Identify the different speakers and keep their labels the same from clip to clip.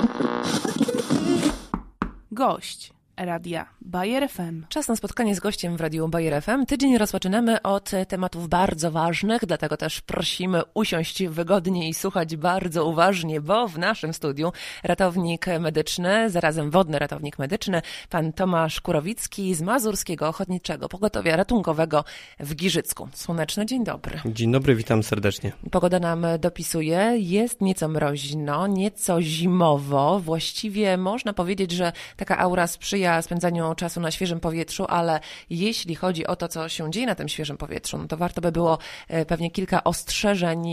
Speaker 1: Gość Radia Bayer FM.
Speaker 2: Czas na spotkanie z gościem w Radiu Bayer FM. Tydzień rozpoczynamy od tematów bardzo ważnych, dlatego też prosimy usiąść wygodnie i słuchać bardzo uważnie, bo w naszym studiu ratownik medyczny, zarazem wodny ratownik medyczny, pan Tomasz Kurowicki z Mazurskiego Ochotniczego Pogotowia Ratunkowego w Giżycku. Słoneczny dzień dobry.
Speaker 3: Dzień dobry, witam serdecznie.
Speaker 2: Pogoda nam dopisuje, jest nieco mroźno, nieco zimowo. Właściwie można powiedzieć, że taka aura sprzyja spędzaniu czasu na świeżym powietrzu, ale jeśli chodzi o to, co się dzieje na tym świeżym powietrzu, no to warto by było pewnie kilka ostrzeżeń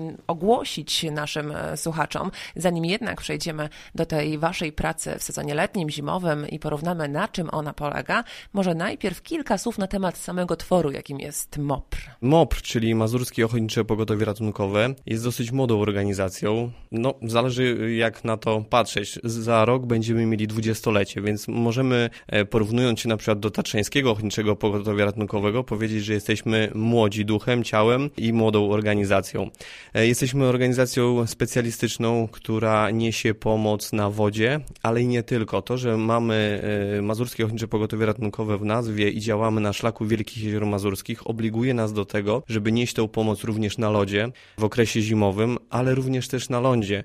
Speaker 2: ogłosić naszym słuchaczom. Zanim jednak przejdziemy do tej waszej pracy w sezonie letnim, zimowym i porównamy, na czym ona polega, może najpierw kilka słów na temat samego tworu, jakim jest MOPR.
Speaker 3: MOPR, czyli Mazurskie Ochotnicze Pogotowie Ratunkowe, jest dosyć młodą organizacją. No, zależy jak na to patrzeć. Za rok będziemy mieli 20-lecie, więc możemy, porównując się na przykład do Tatrzańskiego Ochotniczego Pogotowia Ratunkowego, powiedzieć, że jesteśmy młodzi duchem, ciałem i młodą organizacją. Jesteśmy organizacją specjalistyczną, która niesie pomoc na wodzie, ale i nie tylko. To, że mamy Mazurskie Ochotnicze Pogotowie Ratunkowe w nazwie i działamy na szlaku Wielkich Jezior Mazurskich, obliguje nas do tego, żeby nieść tą pomoc również na lodzie w okresie zimowym, ale również też na lądzie.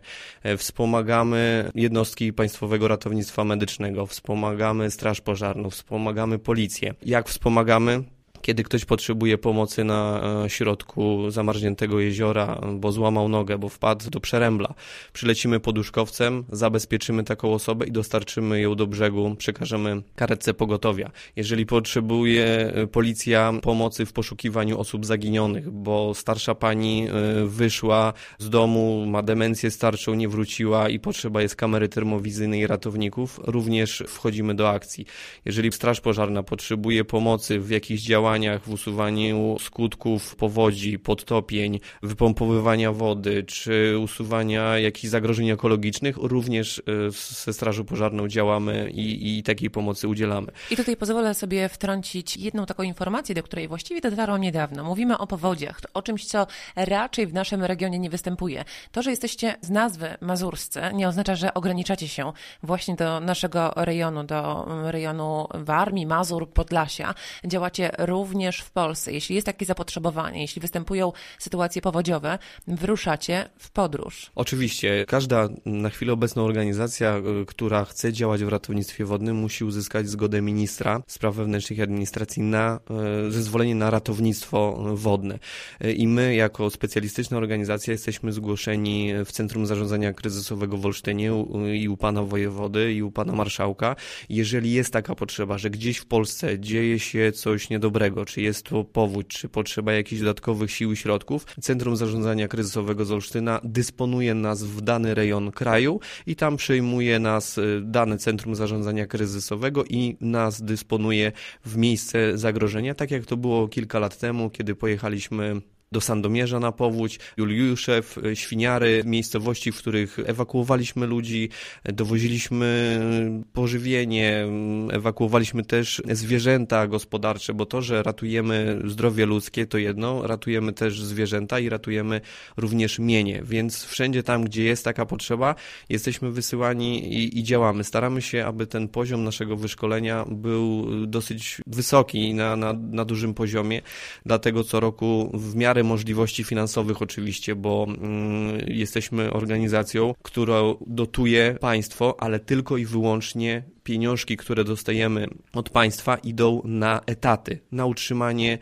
Speaker 3: Wspomagamy jednostki Państwowego Ratownictwa Medycznego, wspomagamy Straż Pożarną, wspomagamy policję. Jak wspomagamy? Kiedy ktoś potrzebuje pomocy na środku zamarzniętego jeziora, bo złamał nogę, bo wpadł do przerębla, przylecimy poduszkowcem, zabezpieczymy taką osobę i dostarczymy ją do brzegu, przekażemy karetce pogotowia. Jeżeli potrzebuje policja pomocy w poszukiwaniu osób zaginionych, bo starsza pani wyszła z domu, ma demencję starczą, nie wróciła i potrzeba jest kamery termowizyjnej i ratowników, również wchodzimy do akcji. Jeżeli Straż Pożarna potrzebuje pomocy w jakichś działaniach, w usuwaniu skutków powodzi, podtopień, wypompowywania wody, czy usuwania jakichś zagrożeń ekologicznych, również ze Strażą Pożarną działamy i takiej pomocy udzielamy.
Speaker 2: I tutaj pozwolę sobie wtrącić jedną taką informację, do której właściwie dotarłam niedawno. Mówimy o powodziach, o czymś, co raczej w naszym regionie nie występuje. To, że jesteście z nazwy mazurscy, nie oznacza, że ograniczacie się właśnie do naszego rejonu, do rejonu Warmii, Mazur, Podlasia. Działacie również w Polsce. Jeśli jest takie zapotrzebowanie, jeśli występują sytuacje powodziowe, wyruszacie w podróż.
Speaker 3: Oczywiście. Każda na chwilę obecną organizacja, która chce działać w ratownictwie wodnym, musi uzyskać zgodę ministra spraw wewnętrznych i administracji na zezwolenie na ratownictwo wodne. I my jako specjalistyczna organizacja jesteśmy zgłoszeni w Centrum Zarządzania Kryzysowego w Olsztynie i u pana wojewody, i u pana marszałka. Jeżeli jest taka potrzeba, że gdzieś w Polsce dzieje się coś niedobrego, czy jest to powódź, czy potrzeba jakichś dodatkowych sił i środków, Centrum Zarządzania Kryzysowego z Olsztyna dysponuje nas w dany rejon kraju i tam przyjmuje nas dane Centrum Zarządzania Kryzysowego i nas dysponuje w miejsce zagrożenia, tak jak to było kilka lat temu, kiedy pojechaliśmy do Sandomierza na powódź, Juliuszew, Świniary, miejscowości, w których ewakuowaliśmy ludzi, dowoziliśmy pożywienie, ewakuowaliśmy też zwierzęta gospodarcze, bo to, że ratujemy zdrowie ludzkie, to jedno, ratujemy też zwierzęta i ratujemy również mienie, więc wszędzie tam, gdzie jest taka potrzeba, jesteśmy wysyłani i działamy. Staramy się, aby ten poziom naszego wyszkolenia był dosyć wysoki, na dużym poziomie, dlatego co roku w miarę możliwości finansowych oczywiście, bo jesteśmy organizacją, którą dotuje państwo, ale tylko i wyłącznie pieniążki, które dostajemy od państwa, idą na etaty, na utrzymanie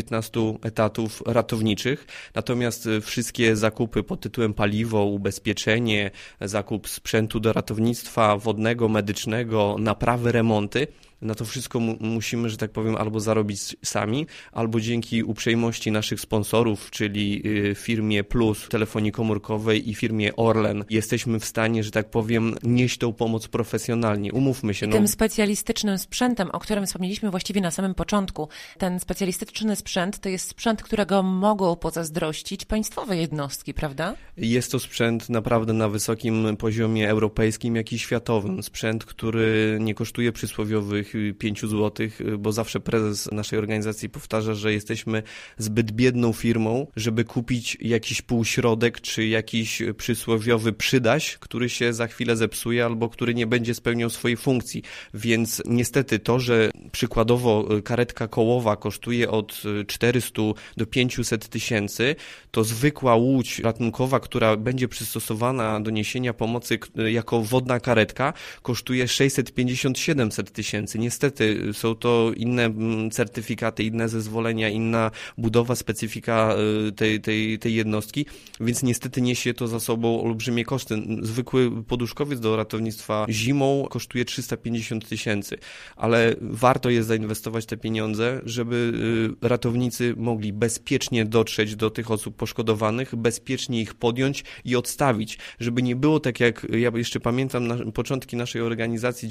Speaker 3: 19 etatów ratowniczych. Natomiast wszystkie zakupy pod tytułem paliwo, ubezpieczenie, zakup sprzętu do ratownictwa wodnego, medycznego, naprawy, remonty, na to wszystko musimy, że tak powiem, albo zarobić sami, albo dzięki uprzejmości naszych sponsorów, czyli firmie Plus telefonii komórkowej i firmie Orlen, jesteśmy w stanie, że tak powiem, nieść tą pomoc profesjonalnie. Umówmy umówmy się.
Speaker 2: Tym specjalistycznym sprzętem, o którym wspomnieliśmy właściwie na samym początku, ten specjalistyczny sprzęt to jest sprzęt, którego mogą pozazdrościć państwowe jednostki, prawda?
Speaker 3: Jest to sprzęt naprawdę na wysokim poziomie europejskim, jak i światowym. Sprzęt, który nie kosztuje przysłowiowych 5 zł, bo zawsze prezes naszej organizacji powtarza, że jesteśmy zbyt biedną firmą, żeby kupić jakiś półśrodek, czy jakiś przysłowiowy przydaś, który się za chwilę zepsuje albo który nie będzie spełniał swojej funkcji. Więc niestety to, że przykładowo karetka kołowa kosztuje od 400 do 500 tysięcy, to zwykła łódź ratunkowa, która będzie przystosowana do niesienia pomocy jako wodna karetka, kosztuje 650-700 tysięcy. Niestety są to inne certyfikaty, inne zezwolenia, inna budowa, specyfika tej jednostki, więc niestety niesie to za sobą olbrzymie koszty. Zwykły poduszkowiec do ratownictwa zimą kosztuje 350 tysięcy, ale warto jest zainwestować te pieniądze, żeby ratownicy mogli bezpiecznie dotrzeć do tych osób poszkodowanych, bezpiecznie ich podjąć i odstawić, żeby nie było tak jak, ja jeszcze pamiętam początki naszej organizacji,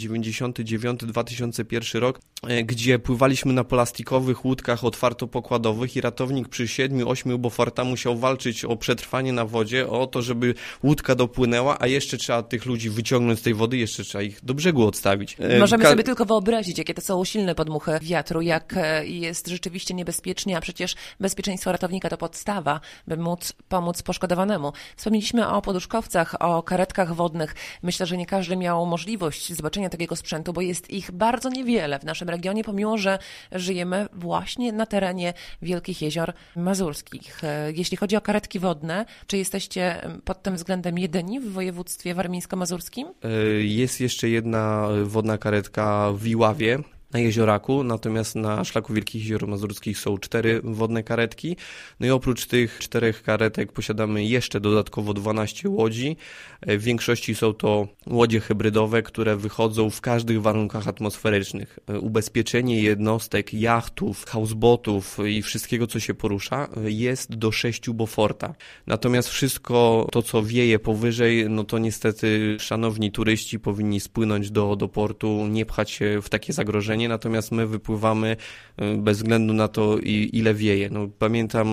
Speaker 3: 99-2001 rok, gdzie pływaliśmy na plastikowych łódkach otwartopokładowych i ratownik przy 7-8 Beauforta musiał walczyć o przetrwanie na wodzie, o to, żeby łódka dopłynęła, a jeszcze trzeba tych ludzi wyciągnąć z tej wody, jeszcze trzeba ich do brzegu odstawić.
Speaker 2: Możemy sobie tylko wyobrazić, jakie to są silne podmuchy wiatru, jak jest rzeczywiście niebezpiecznie, a przecież bezpieczeństwo ratownika to podstawa, by móc pomóc poszkodowanemu. Wspomnieliśmy o poduszkowcach, o karetkach wodnych. Myślę, że nie każdy miał możliwość zobaczenia takiego sprzętu, bo jest ich bardzo niewiele w naszym regionie, pomimo że żyjemy właśnie na terenie Wielkich Jezior Mazurskich. Jeśli chodzi o karetki wodne, czy jesteście pod tym względem jedyni w województwie warmińsko-mazurskim?
Speaker 3: Jest jeszcze jedna wodna karetka w Iławie, na Jezioraku, natomiast na szlaku Wielkich Jezior Mazurskich są 4 wodne karetki. No i oprócz tych 4 karetek posiadamy jeszcze dodatkowo 12 łodzi. W większości są to łodzie hybrydowe, które wychodzą w każdych warunkach atmosferycznych. Ubezpieczenie jednostek, jachtów, houseboatów i wszystkiego, co się porusza, jest do 6 Beauforta. Natomiast wszystko to, co wieje powyżej, no to niestety szanowni turyści powinni spłynąć do portu, nie pchać się w takie zagrożenie. Natomiast my wypływamy bez względu na to, ile wieje. No, pamiętam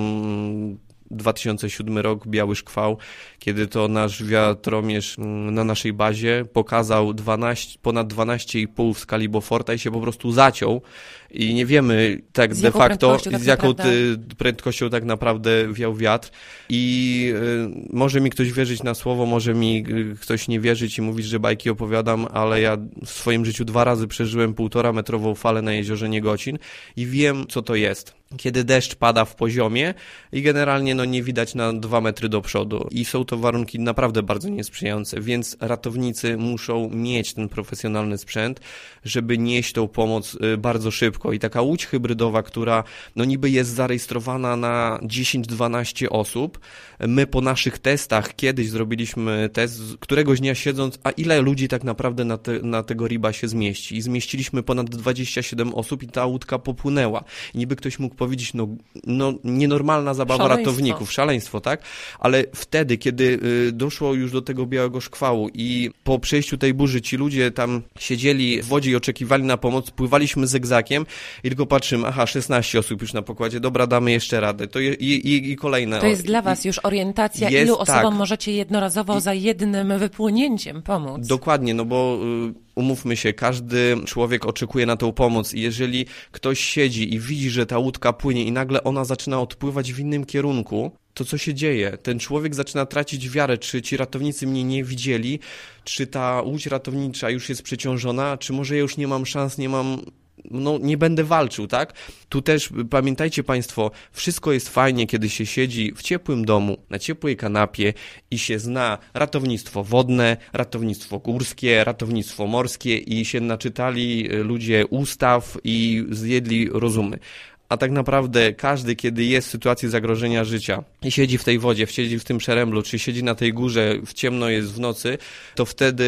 Speaker 3: 2007 rok, biały szkwał, kiedy to nasz wiatromierz na naszej bazie pokazał ponad 12,5 w skali Beauforta i się po prostu zaciął i nie wiemy tak de facto z jaką prędkością tak naprawdę wiał wiatr i może mi ktoś wierzyć na słowo, może mi ktoś nie wierzyć i mówić, że bajki opowiadam, ale ja w swoim życiu 2 razy przeżyłem 1,5-metrową falę na jeziorze Niegocin i wiem, co to jest. Kiedy deszcz pada w poziomie i generalnie nie widać na 2 metry do przodu i są to warunki naprawdę bardzo niesprzyjające, więc ratownicy muszą mieć ten profesjonalny sprzęt, żeby nieść tą pomoc bardzo szybko i taka łódź hybrydowa, która niby jest zarejestrowana na 10-12 osób, my po naszych testach kiedyś zrobiliśmy test, któregoś dnia siedząc, a ile ludzi tak naprawdę na tego riba się zmieści i zmieściliśmy ponad 27 osób i ta łódka popłynęła i niby ktoś mógł powiedzieć, nienormalna zabawa ratowników, szaleństwo, tak? Ale wtedy, kiedy doszło już do tego białego szkwału i po przejściu tej burzy ci ludzie tam siedzieli w wodzie i oczekiwali na pomoc, pływaliśmy zygzakiem i tylko patrzymy, 16 osób już na pokładzie, dobra, damy jeszcze radę. To i kolejne.
Speaker 2: To jest dla was już orientacja, ilu osobom możecie jednorazowo za jednym wypłynięciem pomóc.
Speaker 3: Dokładnie, bo umówmy się, każdy człowiek oczekuje na tą pomoc i jeżeli ktoś siedzi i widzi, że ta łódka płynie i nagle ona zaczyna odpływać w innym kierunku, to co się dzieje? Ten człowiek zaczyna tracić wiarę, czy ci ratownicy mnie nie widzieli, czy ta łódź ratownicza już jest przeciążona, czy może ja już nie mam szans, nie będę walczył, tak? Tu też pamiętajcie Państwo, wszystko jest fajnie, kiedy się siedzi w ciepłym domu, na ciepłej kanapie i się zna ratownictwo wodne, ratownictwo górskie, ratownictwo morskie i się naczytali ludzie ustaw i zjedli rozumy. A tak naprawdę każdy, kiedy jest w sytuacji zagrożenia życia i siedzi w tej wodzie, siedzi w tym przeręblu, czy siedzi na tej górze, w ciemno jest w nocy, to wtedy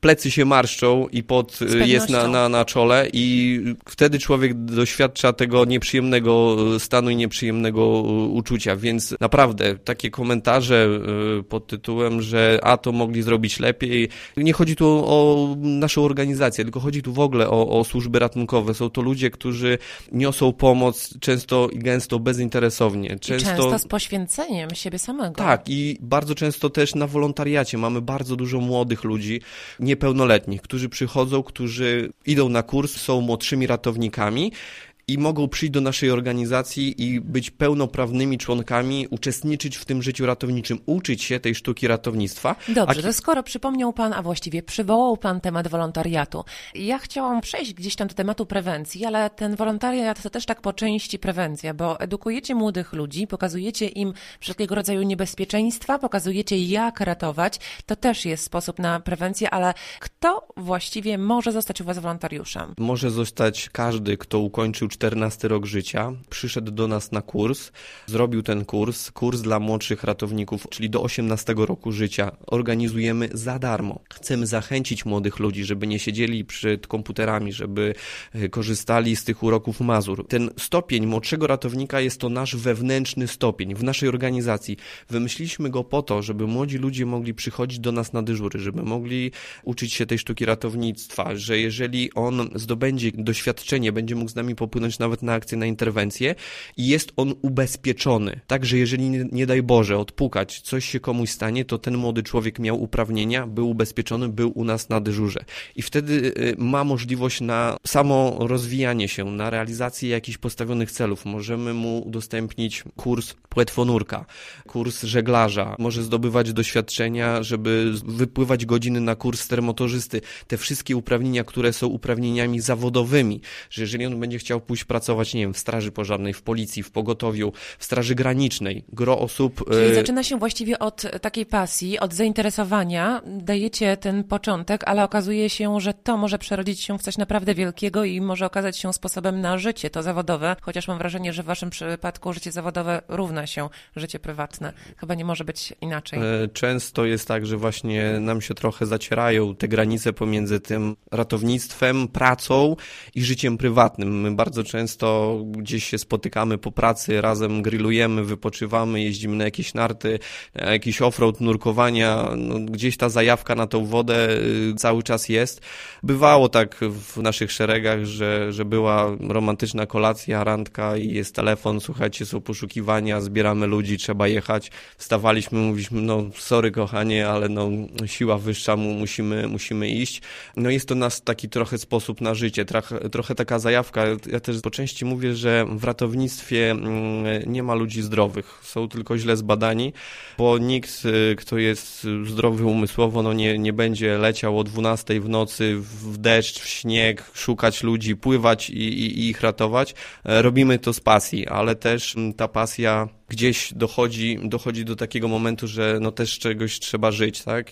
Speaker 3: plecy się marszczą i pot jest na czole i wtedy człowiek doświadcza tego nieprzyjemnego stanu i nieprzyjemnego uczucia, więc naprawdę takie komentarze pod tytułem, że to mogli zrobić lepiej. Nie chodzi tu o naszą organizację, tylko chodzi tu w ogóle o służby ratunkowe. Są to ludzie, którzy niosą pomoc często i gęsto bezinteresownie.
Speaker 2: Często z poświęceniem siebie samego.
Speaker 3: Tak, i bardzo często też na wolontariacie. Mamy bardzo dużo młodych ludzi, niepełnoletnich, którzy przychodzą, którzy idą na kurs, są młodszymi ratownikami i mogą przyjść do naszej organizacji i być pełnoprawnymi członkami, uczestniczyć w tym życiu ratowniczym, uczyć się tej sztuki ratownictwa.
Speaker 2: Dobrze, to skoro przypomniał Pan, a właściwie przywołał Pan temat wolontariatu, ja chciałam przejść gdzieś tam do tematu prewencji, ale ten wolontariat to też tak po części prewencja, bo edukujecie młodych ludzi, pokazujecie im wszelkiego rodzaju niebezpieczeństwa, pokazujecie jak ratować, to też jest sposób na prewencję, ale kto właściwie może zostać u Was wolontariuszem?
Speaker 3: Może zostać każdy, kto ukończył 14 rok życia, przyszedł do nas na kurs, zrobił ten kurs dla młodszych ratowników, czyli do 18 roku życia. Organizujemy za darmo. Chcemy zachęcić młodych ludzi, żeby nie siedzieli przed komputerami, żeby korzystali z tych uroków Mazur. Ten stopień młodszego ratownika jest to nasz wewnętrzny stopień w naszej organizacji. Wymyśliliśmy go po to, żeby młodzi ludzie mogli przychodzić do nas na dyżury, żeby mogli uczyć się tej sztuki ratownictwa, że jeżeli on zdobędzie doświadczenie, będzie mógł z nami popłynąć nawet na akcję, na interwencję i jest on ubezpieczony. Także jeżeli nie daj Boże odpukać, coś się komuś stanie, to ten młody człowiek miał uprawnienia, był ubezpieczony, był u nas na dyżurze. I wtedy ma możliwość na samo rozwijanie się, na realizację jakichś postawionych celów. Możemy mu udostępnić kurs płetwonurka, kurs żeglarza, może zdobywać doświadczenia, żeby wypływać godziny na kurs termotorzysty. Te wszystkie uprawnienia, które są uprawnieniami zawodowymi, że jeżeli on będzie chciał pójść pracować, nie wiem, w straży pożarnej, w policji, w pogotowiu, w straży granicznej, gro osób...
Speaker 2: Czyli zaczyna się właściwie od takiej pasji, od zainteresowania, dajecie ten początek, ale okazuje się, że to może przerodzić się w coś naprawdę wielkiego i może okazać się sposobem na życie to zawodowe, chociaż mam wrażenie, że w waszym przypadku życie zawodowe równa się życie prywatne. Chyba nie może być inaczej.
Speaker 3: Często jest tak, że właśnie nam się trochę zacierają te granice pomiędzy tym ratownictwem, pracą i życiem prywatnym. My bardzo często gdzieś się spotykamy po pracy, razem grillujemy, wypoczywamy, jeździmy na jakieś narty, na jakiś offroad, nurkowania, gdzieś ta zajawka na tą wodę cały czas jest. Bywało tak w naszych szeregach, że była romantyczna kolacja, randka i jest telefon, słuchajcie, są poszukiwania, zbieramy ludzi, trzeba jechać. Wstawaliśmy, mówiliśmy, sorry kochanie, ale siła wyższa, musimy iść. Jest to nasz taki trochę sposób na życie, trochę taka zajawka. Ja też po części mówię, że w ratownictwie nie ma ludzi zdrowych, są tylko źle zbadani, bo nikt, kto jest zdrowy umysłowo, nie będzie leciał o 12 w nocy w deszcz, w śnieg, szukać ludzi, pływać i ich ratować. Robimy to z pasji, ale też ta pasja gdzieś dochodzi do takiego momentu, że też czegoś trzeba żyć, tak?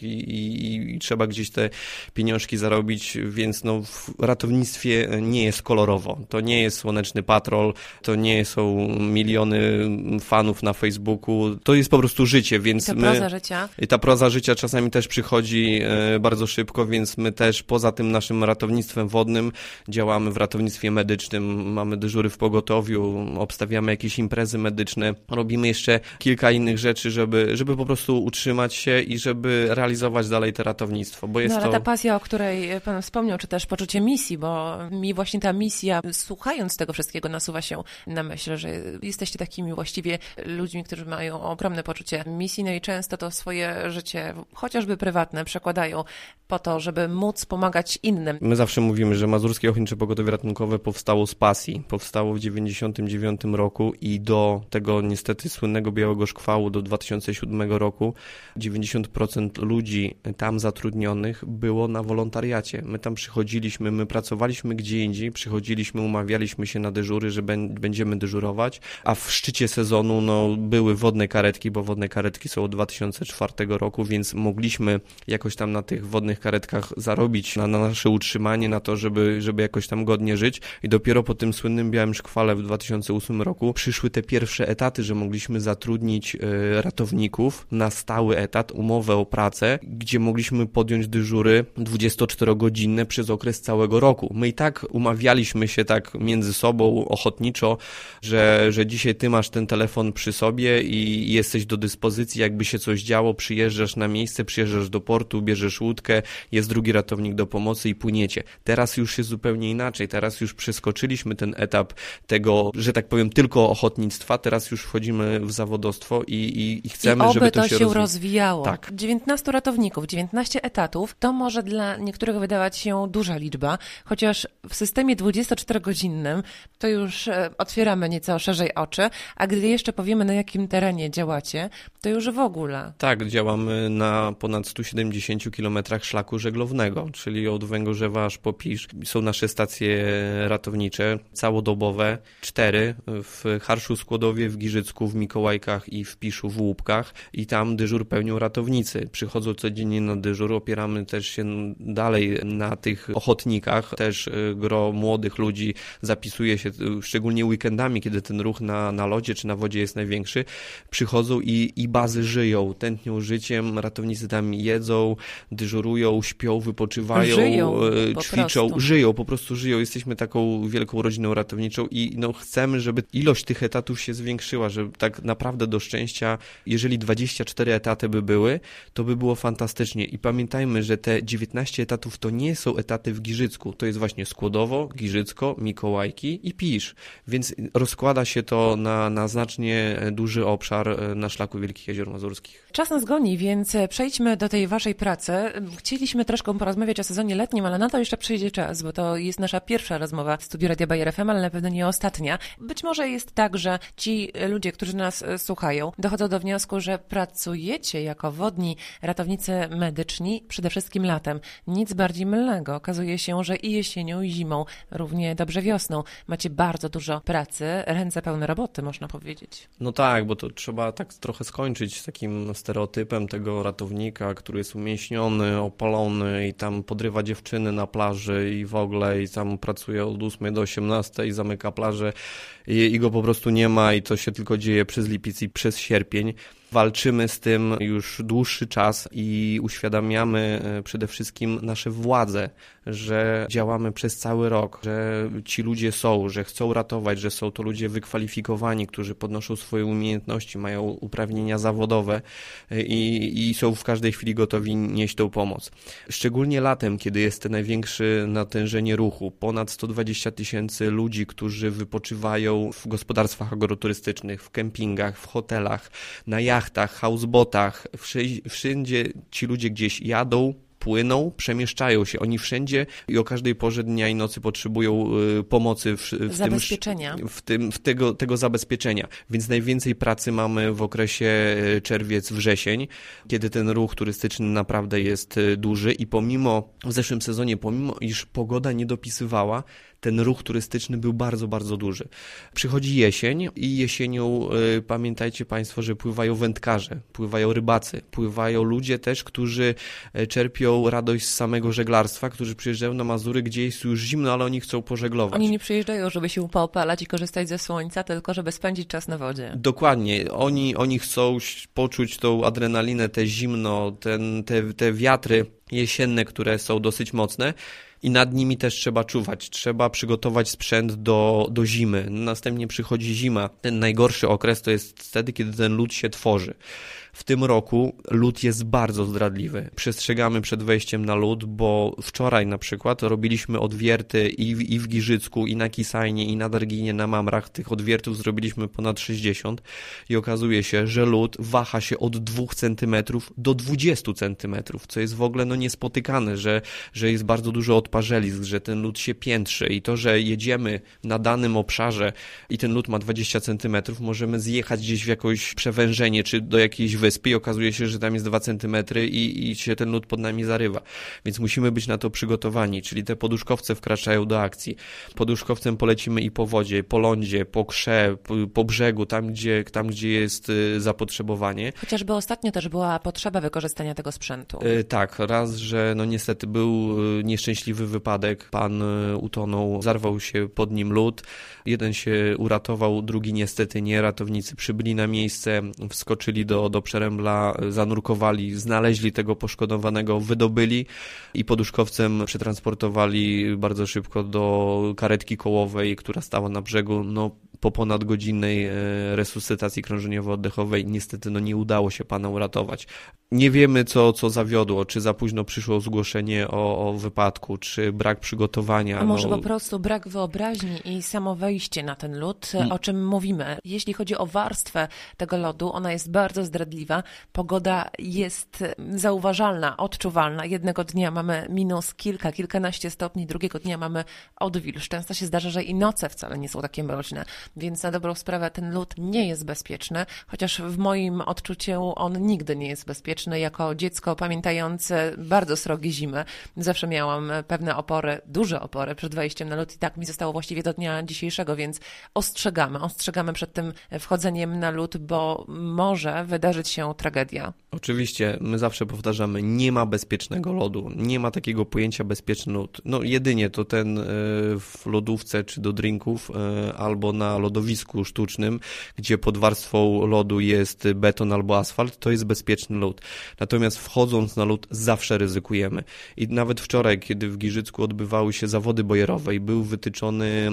Speaker 3: I trzeba gdzieś te pieniążki zarobić, więc w ratownictwie nie jest kolorowo. To nie jest Słoneczny Patrol, to nie są miliony fanów na Facebooku, to jest po prostu życie, więc
Speaker 2: proza życia.
Speaker 3: I ta proza życia czasami też przychodzi bardzo szybko, więc my też poza tym naszym ratownictwem wodnym działamy w ratownictwie medycznym, mamy dyżury w pogotowiu, obstawiamy jakieś imprezy medyczne, robimy jeszcze kilka innych rzeczy, żeby po prostu utrzymać się i żeby realizować dalej to ratownictwo, bo jest
Speaker 2: ale ta pasja, o której Pan wspomniał, czy też poczucie misji, bo mi właśnie ta misja, słuchając tego wszystkiego, nasuwa się na myśl, że jesteście takimi właściwie ludźmi, którzy mają ogromne poczucie misji, i często to swoje życie, chociażby prywatne, przekładają po to, żeby móc pomagać innym.
Speaker 3: My zawsze mówimy, że Mazurskie Ochotnicze Pogotowie Ratunkowe powstało z pasji. Powstało w 1999 roku i do tego niestety słynnego białego szkwału do 2007 roku 90% ludzi tam zatrudnionych było na wolontariacie. My tam przychodziliśmy, my pracowaliśmy gdzie indziej, przychodziliśmy, umawialiśmy się na dyżury, że będziemy dyżurować, a w szczycie sezonu były wodne karetki, bo wodne karetki są od 2004 roku, więc mogliśmy jakoś tam na tych wodnych karetkach zarobić na nasze utrzymanie, na to, żeby jakoś tam godnie żyć i dopiero po tym słynnym białym szkwale w 2008 roku przyszły te pierwsze etaty, że mogliśmy zatrudnić ratowników na stały etat, umowę o pracę, gdzie mogliśmy podjąć dyżury 24-godzinne przez okres całego roku. My i tak umawialiśmy się tak między sobą ochotniczo, że dzisiaj ty masz ten telefon przy sobie i jesteś do dyspozycji, jakby się coś działo, przyjeżdżasz na miejsce, przyjeżdżasz do portu, bierzesz łódkę, jest drugi ratownik do pomocy i płyniecie. Teraz już jest zupełnie inaczej, teraz już przeskoczyliśmy ten etap tego, że tak powiem, tylko ochotnictwa, teraz już wchodzimy w zawodowstwo i chcemy, żeby to się
Speaker 2: rozwijało.
Speaker 3: Tak.
Speaker 2: 19 ratowników, 19 etatów, to może dla niektórych wydawać się duża liczba, chociaż w systemie 24-godzinnym to już otwieramy nieco szerzej oczy, a gdy jeszcze powiemy, na jakim terenie działacie, to już w ogóle.
Speaker 3: Tak, działamy na ponad 170 km szlaku żeglownego, czyli od Węgorzewa aż po Pisz. Są nasze stacje ratownicze, całodobowe, 4 w Harszu Skłodowie, w Giżycku, w Mikołajkach i w Piszu, w Łupkach i tam dyżur pełnią ratownicy. Przychodzą codziennie na dyżur, opieramy też się dalej na tych ochotnikach, też gro młodych ludzi zapisuje się, szczególnie weekendami, kiedy ten ruch na lodzie czy na wodzie jest największy, przychodzą i bazy żyją, tętnią życiem, ratownicy tam jedzą, dyżurują, śpią, wypoczywają, ćwiczą, po prostu żyją. Jesteśmy taką wielką rodziną ratowniczą i chcemy, żeby ilość tych etatów się zwiększyła, żeby tak naprawdę do szczęścia, jeżeli 24 etaty by były, to by było fantastycznie. I pamiętajmy, że te 19 etatów to nie są etaty w Giżycku, to jest właśnie Skłodowo, Giżycko, Mikołajki i Pisz, więc rozkłada się to na znacznie duży obszar na szlaku Wielkich Jezior Mazurskich.
Speaker 2: Czas nas goni, więc przejdźmy do tej waszej pracy. Chcieliśmy troszkę porozmawiać o sezonie letnim, ale na to jeszcze przyjdzie czas, bo to jest nasza pierwsza rozmowa w studiu Radia Bayer FM, ale na pewno nie ostatnia. Być może jest tak, że ci ludzie, którzy nas słuchają, dochodzą do wniosku, że pracujecie jako wodni ratownicy medyczni przede wszystkim latem. Nic bardziej mylnego. Okazuje się, że i jesienią, i zimą, równie dobrze wiosną macie bardzo dużo pracy, ręce pełne roboty, można powiedzieć.
Speaker 3: No tak, bo to trzeba tak trochę skończyć z takim stereotypem tego ratownika, który jest umieśniony, opalony i tam podrywa dziewczyny na plaży i w ogóle i tam pracuje od 8 do 18 i zamyka plażę i go po prostu nie ma i to się tylko dzieje przez lipiec i przez sierpień. Walczymy z tym już dłuższy czas i uświadamiamy przede wszystkim nasze władze, że działamy przez cały rok, że ci ludzie są, że chcą ratować, że są to ludzie wykwalifikowani, którzy podnoszą swoje umiejętności, mają uprawnienia zawodowe i są w każdej chwili gotowi nieść tą pomoc. Szczególnie latem, kiedy jest to największe natężenie ruchu, ponad 120 000 ludzi, którzy wypoczywają w gospodarstwach agroturystycznych, w kempingach, w hotelach, na jachtach, houseboatach, wszędzie ci ludzie gdzieś jadą, płyną, przemieszczają się. Oni wszędzie i o każdej porze dnia i nocy potrzebują pomocy tego zabezpieczenia. Więc najwięcej pracy mamy w okresie czerwiec-wrzesień, kiedy ten ruch turystyczny naprawdę jest duży i w zeszłym sezonie, pomimo iż pogoda nie dopisywała, ten ruch turystyczny był bardzo, bardzo duży. Przychodzi jesień i jesienią pamiętajcie Państwo, że pływają wędkarze, pływają rybacy, pływają ludzie też, którzy czerpią radość z samego żeglarstwa, którzy przyjeżdżają na Mazury, gdzie jest już zimno, ale oni chcą pożeglować.
Speaker 2: Oni nie przyjeżdżają, żeby się poopalać i korzystać ze słońca, tylko żeby spędzić czas na wodzie.
Speaker 3: Dokładnie. Oni chcą poczuć tą adrenalinę, te zimno, te wiatry jesienne, które są dosyć mocne. I nad nimi też trzeba czuwać, trzeba przygotować sprzęt do zimy. Następnie przychodzi zima. Ten najgorszy okres to jest wtedy, kiedy ten lód się tworzy. W tym roku lód jest bardzo zdradliwy. Przestrzegamy przed wejściem na lód, bo wczoraj na przykład robiliśmy odwierty i w Giżycku, i na Kisajnie, i na Darginie, na Mamrach. Tych odwiertów zrobiliśmy ponad 60 i okazuje się, że lód waha się od 2 cm do 20 cm, co jest w ogóle niespotykane, że jest bardzo dużo odparzelisk, że ten lód się piętrzy i to, że jedziemy na danym obszarze i ten lód ma 20 cm, możemy zjechać gdzieś w jakieś przewężenie czy do jakiejś wyspy i okazuje się, że tam jest 2 cm i się ten lód pod nami zarywa. Więc musimy być na to przygotowani, czyli te poduszkowce wkraczają do akcji. Poduszkowcem polecimy i po wodzie, po lądzie, po krze, po brzegu, tam gdzie jest zapotrzebowanie.
Speaker 2: Chociażby ostatnio też była potrzeba wykorzystania tego sprzętu.
Speaker 3: Tak, raz, że niestety był nieszczęśliwy nieszczęśliwy wypadek. Pan utonął, zarwał się pod nim lód. Jeden się uratował, drugi niestety nie. Ratownicy przybyli na miejsce, wskoczyli do przerębla, zanurkowali, znaleźli tego poszkodowanego, wydobyli i poduszkowcem przetransportowali bardzo szybko do karetki kołowej, która stała na brzegu. Po ponadgodzinnej resuscytacji krążeniowo-oddechowej niestety nie udało się pana uratować. Nie wiemy, co zawiodło, czy za późno przyszło zgłoszenie o wypadku, czy brak przygotowania.
Speaker 2: A może po prostu brak wyobraźni i samo wejście na ten lód, o czym mówimy. Jeśli chodzi o warstwę tego lodu, ona jest bardzo zdradliwa. Pogoda jest zauważalna, odczuwalna. Jednego dnia mamy minus kilkanaście stopni, drugiego dnia mamy odwilż. Często się zdarza, że i noce wcale nie są takie mroźne. Więc na dobrą sprawę ten lód nie jest bezpieczny, chociaż w moim odczuciu on nigdy nie jest bezpieczny. Jako dziecko pamiętające bardzo srogie zimy, zawsze miałam pewne opory, duże opory przed wejściem na lód i tak mi zostało właściwie do dnia dzisiejszego, więc ostrzegamy przed tym wchodzeniem na lód, bo może wydarzyć się tragedia. Oczywiście,
Speaker 3: my zawsze powtarzamy, nie ma bezpiecznego lodu, nie ma takiego pojęcia bezpieczny lód. Jedynie to ten w lodówce czy do drinków albo na lodowisku sztucznym, gdzie pod warstwą lodu jest beton albo asfalt, to jest bezpieczny lód. Natomiast wchodząc na lód zawsze ryzykujemy. I nawet wczoraj, kiedy w Giżycku odbywały się zawody bojerowe i był wytyczony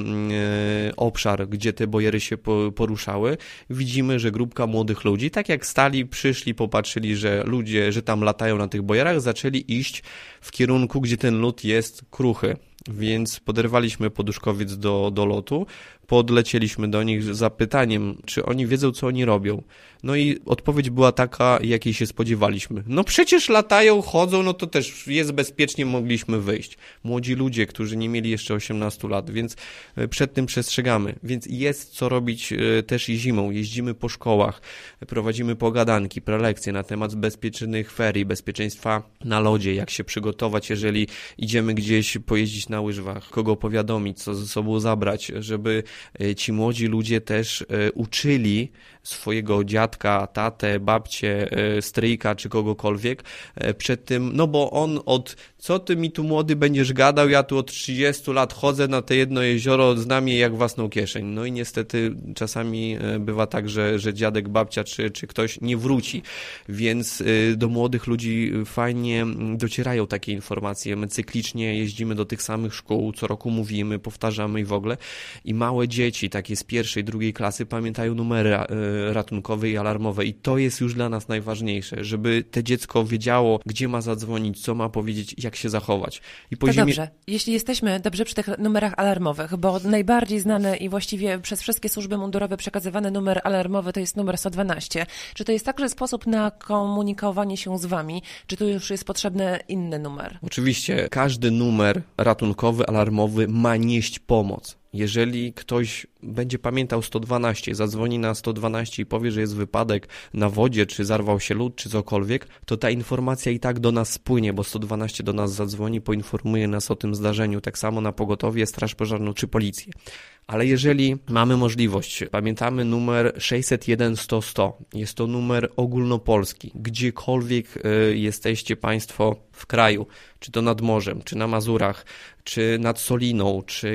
Speaker 3: obszar, gdzie te bojery się poruszały, widzimy, że grupka młodych ludzi, tak jak stali, przyszli, popatrzyli, że ludzie, że tam latają na tych bojerach, zaczęli iść w kierunku, gdzie ten lód jest kruchy. Więc poderwaliśmy poduszkowiec do lotu, podlecieliśmy do nich z zapytaniem, czy oni wiedzą, co oni robią. I odpowiedź była taka, jakiej się spodziewaliśmy. Przecież latają, chodzą, to też jest bezpiecznie, mogliśmy wyjść. Młodzi ludzie, którzy nie mieli jeszcze 18 lat, więc przed tym przestrzegamy. Więc jest co robić też i zimą. Jeździmy po szkołach, prowadzimy pogadanki, prelekcje na temat bezpiecznych ferii, bezpieczeństwa na lodzie, jak się przygotować, jeżeli idziemy gdzieś pojeździć na łyżwach, kogo powiadomić, co ze sobą zabrać, żeby ci młodzi ludzie też uczyli swojego dziadka, tatę, babcię, stryjka czy kogokolwiek przed tym, bo on co ty mi tu młody będziesz gadał, ja tu od 30 lat chodzę na te jedno jezioro, znam je jak własną kieszeń. I niestety czasami bywa tak, że dziadek, babcia czy ktoś nie wróci, więc do młodych ludzi fajnie docierają takie informacje. My cyklicznie jeździmy do tych samych szkół, co roku mówimy, powtarzamy i w ogóle. I małe dzieci, takie z 1., 2. klasy pamiętają numery ratunkowe i alarmowe i to jest już dla nas najważniejsze, żeby te dziecko wiedziało, gdzie ma zadzwonić, co ma powiedzieć, jak się zachować. I
Speaker 2: to dobrze. Jeśli jesteśmy dobrze przy tych numerach alarmowych, bo najbardziej znany i właściwie przez wszystkie służby mundurowe przekazywany numer alarmowy to jest numer 112. Czy to jest także sposób na komunikowanie się z wami? Czy tu już jest potrzebny inny numer?
Speaker 3: Oczywiście. Każdy numer ratunkowy, alarmowy ma nieść pomoc. Jeżeli ktoś będzie pamiętał 112, zadzwoni na 112 i powie, że jest wypadek na wodzie, czy zarwał się lód, czy cokolwiek, to ta informacja i tak do nas spłynie, bo 112 do nas zadzwoni, poinformuje nas o tym zdarzeniu, tak samo na pogotowie, straż pożarną czy policję. Ale jeżeli mamy możliwość, pamiętamy numer 601 100 100, jest to numer ogólnopolski, gdziekolwiek jesteście Państwo w kraju, czy to nad morzem, czy na Mazurach, czy nad Soliną, czy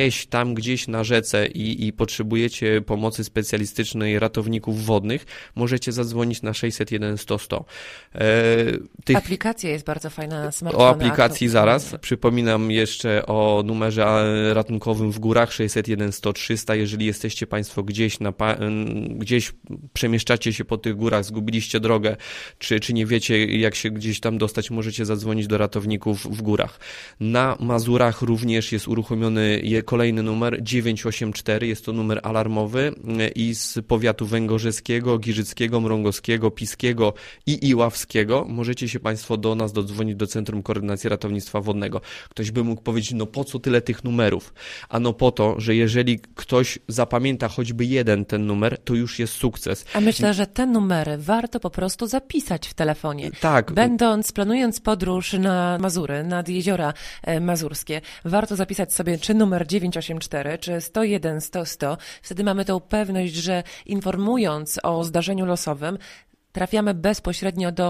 Speaker 3: gdzieś na rzece i potrzebujecie pomocy specjalistycznej ratowników wodnych, możecie zadzwonić na 601 100 100.
Speaker 2: Aplikacja jest bardzo fajna na smartfona.
Speaker 3: O aplikacji zaraz. Przypominam jeszcze o numerze ratunkowym w górach 601 100 300. Jeżeli jesteście Państwo gdzieś przemieszczacie się po tych górach, zgubiliście drogę, czy nie wiecie, jak się gdzieś tam dostać, możecie zadzwonić do ratowników w górach. Na Mazurach również jest uruchomiony kolejny numer 984, jest to numer alarmowy i z powiatu węgorzeskiego, giżyckiego, mrągowskiego, piskiego i iławskiego możecie się Państwo do nas dodzwonić do Centrum Koordynacji Ratownictwa Wodnego. Ktoś by mógł powiedzieć, po co tyle tych numerów? Po to, że jeżeli ktoś zapamięta choćby jeden ten numer, to już jest sukces.
Speaker 2: A myślę, że te numery warto po prostu zapisać w telefonie.
Speaker 3: Tak.
Speaker 2: Planując podróż na Mazury, nad jeziora mazurskie, warto zapisać sobie czy numer 984, czy 101 100 100. Wtedy mamy tą pewność, że informując o zdarzeniu losowym, trafiamy bezpośrednio do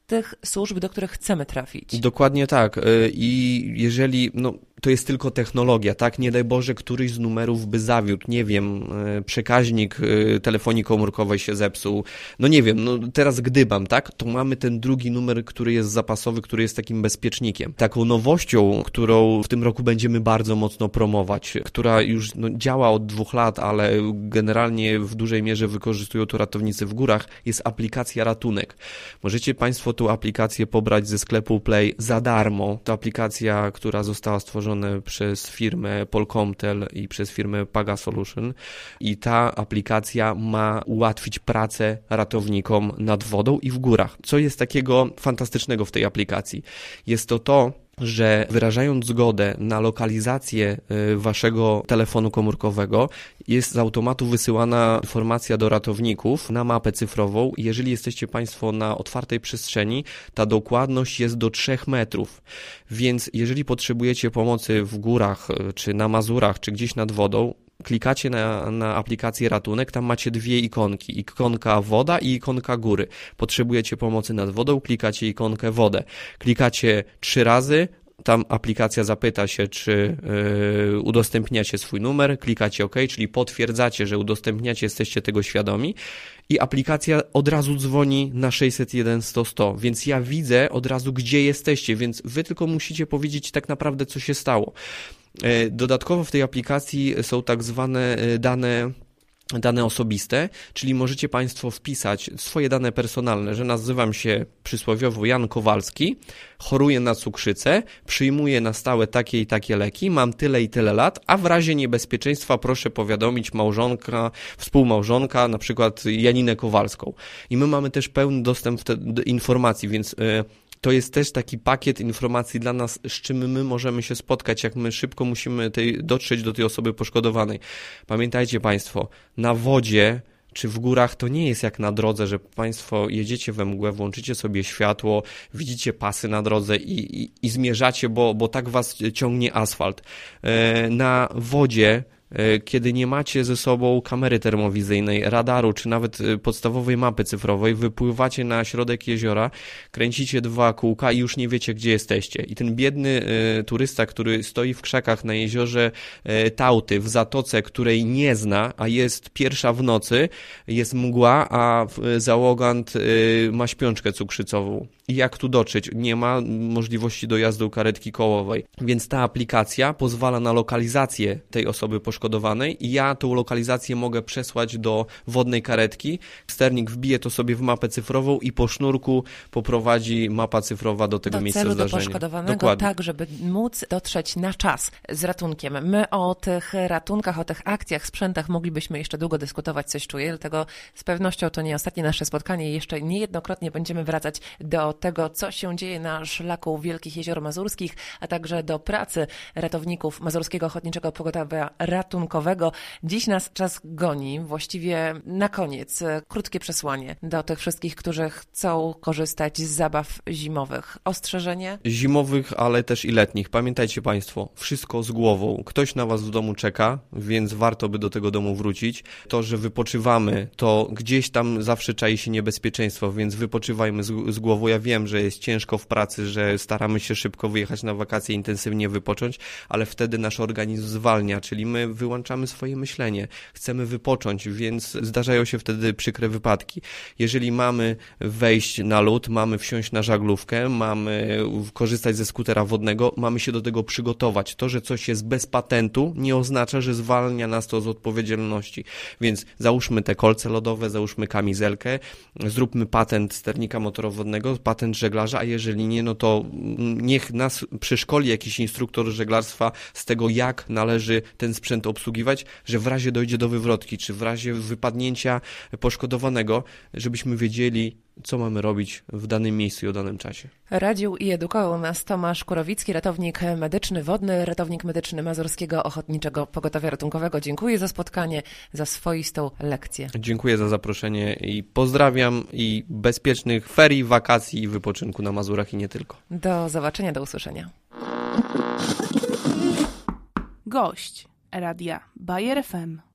Speaker 2: tych służb, do których chcemy trafić.
Speaker 3: Dokładnie tak. I jeżeli, to jest tylko technologia, tak? Nie daj Boże, któryś z numerów by zawiódł, nie wiem, przekaźnik telefonii komórkowej się zepsuł, nie wiem, teraz gdybam, tak? To mamy ten drugi numer, który jest zapasowy, który jest takim bezpiecznikiem. Taką nowością, którą w tym roku będziemy bardzo mocno promować, która już działa od 2 lat, ale generalnie w dużej mierze wykorzystują to ratownicy w górach, jest aplikacja Ratunek. Możecie Państwo tą aplikację pobrać ze sklepu Play za darmo. To aplikacja, która została stworzona przez firmę Polkomtel i przez firmę Paga Solution i ta aplikacja ma ułatwić pracę ratownikom nad wodą i w górach. Co jest takiego fantastycznego w tej aplikacji? Jest to, że wyrażając zgodę na lokalizację waszego telefonu komórkowego, jest z automatu wysyłana informacja do ratowników na mapę cyfrową. Jeżeli jesteście Państwo na otwartej przestrzeni, ta dokładność jest do 3 metrów. Więc jeżeli potrzebujecie pomocy w górach, czy na Mazurach, czy gdzieś nad wodą, klikacie na aplikację Ratunek, tam macie 2 ikonki, ikonka woda i ikonka góry. Potrzebujecie pomocy nad wodą, klikacie ikonkę wodę. Klikacie 3 razy, tam aplikacja zapyta się, czy udostępniacie swój numer, klikacie OK, czyli potwierdzacie, że udostępniacie, jesteście tego świadomi i aplikacja od razu dzwoni na 601 100 100, więc ja widzę od razu, gdzie jesteście, więc wy tylko musicie powiedzieć tak naprawdę, co się stało. Dodatkowo w tej aplikacji są tak zwane dane osobiste, czyli możecie Państwo wpisać swoje dane personalne, że nazywam się przysłowiowo Jan Kowalski, choruję na cukrzycę, przyjmuję na stałe takie i takie leki, mam tyle i tyle lat, a w razie niebezpieczeństwa proszę powiadomić współmałżonka, na przykład Janinę Kowalską. I my mamy też pełny dostęp do informacji, więc to jest też taki pakiet informacji dla nas, z czym my możemy się spotkać, jak my szybko musimy dotrzeć do tej osoby poszkodowanej. Pamiętajcie Państwo, na wodzie czy w górach to nie jest jak na drodze, że Państwo jedziecie we mgłę, włączycie sobie światło, widzicie pasy na drodze i zmierzacie, bo tak was ciągnie asfalt. Na wodzie, kiedy nie macie ze sobą kamery termowizyjnej, radaru, czy nawet podstawowej mapy cyfrowej, wypływacie na środek jeziora, kręcicie 2 kółka i już nie wiecie, gdzie jesteście. I ten biedny turysta, który stoi w krzakach na jeziorze Tauty, w zatoce, której nie zna, a jest 1:00 w nocy, jest mgła, a załogant ma śpiączkę cukrzycową. I jak tu dotrzeć? Nie ma możliwości dojazdu karetki kołowej. Więc ta aplikacja pozwala na lokalizację tej osoby poszkodowanej i ja tą lokalizację mogę przesłać do wodnej karetki. Sternik wbije to sobie w mapę cyfrową i po sznurku poprowadzi mapa cyfrowa do tego miejsca zdarzenia.
Speaker 2: Do poszkodowanego, dokładnie. Tak, żeby móc dotrzeć na czas z ratunkiem. My o tych ratunkach, o tych akcjach, sprzętach moglibyśmy jeszcze długo dyskutować, coś czuję, dlatego z pewnością to nie ostatnie nasze spotkanie i jeszcze niejednokrotnie będziemy wracać do tego, co się dzieje na szlaku Wielkich Jezior Mazurskich, a także do pracy ratowników Mazurskiego Ochotniczego Pogotowia Ratunkowego. Dziś nas czas goni. Właściwie na koniec krótkie przesłanie do tych wszystkich, którzy chcą korzystać z zabaw zimowych. Ostrzeżenie?
Speaker 3: Zimowych, ale też i letnich. Pamiętajcie Państwo, wszystko z głową. Ktoś na Was w domu czeka, więc warto by do tego domu wrócić. To, że wypoczywamy, to gdzieś tam zawsze czai się niebezpieczeństwo, więc wypoczywajmy z głową. Ja wiem, że jest ciężko w pracy, że staramy się szybko wyjechać na wakacje, intensywnie wypocząć, ale wtedy nasz organizm zwalnia, czyli my wyłączamy swoje myślenie. Chcemy wypocząć, więc zdarzają się wtedy przykre wypadki. Jeżeli mamy wejść na lód, mamy wsiąść na żaglówkę, mamy korzystać ze skutera wodnego, mamy się do tego przygotować. To, że coś jest bez patentu, nie oznacza, że zwalnia nas to z odpowiedzialności. Więc załóżmy te kolce lodowe, załóżmy kamizelkę, zróbmy patent sternika motorowodnego, patent żeglarza, a jeżeli nie, no to niech nas przeszkoli jakiś instruktor żeglarstwa z tego, jak należy ten sprzęt obsługiwać, że w razie dojdzie do wywrotki, czy w razie wypadnięcia poszkodowanego, żebyśmy wiedzieli, co mamy robić w danym miejscu i o danym czasie.
Speaker 2: Radził i edukował nas Tomasz Kurowicki, ratownik medyczny wodny, ratownik medyczny Mazurskiego Ochotniczego Pogotowia Ratunkowego. Dziękuję za spotkanie, za swoistą lekcję.
Speaker 3: Dziękuję za zaproszenie i pozdrawiam i bezpiecznych ferii, wakacji i wypoczynku na Mazurach i nie tylko.
Speaker 2: Do zobaczenia, do usłyszenia.
Speaker 1: Gość Radia Bayer FM.